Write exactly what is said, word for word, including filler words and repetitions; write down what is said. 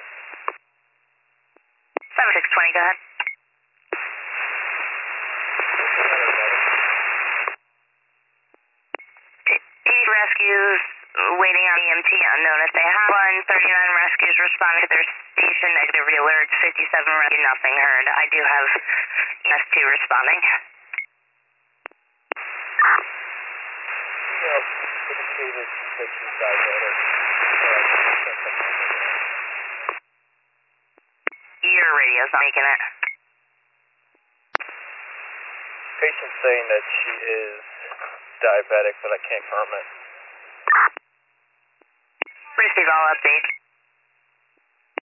twenty. seven six twenty, go ahead. Eight rescues waiting on E M T unknown if they have one. thirty-nine rescues responding to their station. Negative alerts. fifty-seven rescue, nothing heard. I do have E M S two responding. Yeah, indicated that she's diabetic. Your radio's not making it. Patient's saying that she is diabetic, but I can't confirm it. Receive all updates.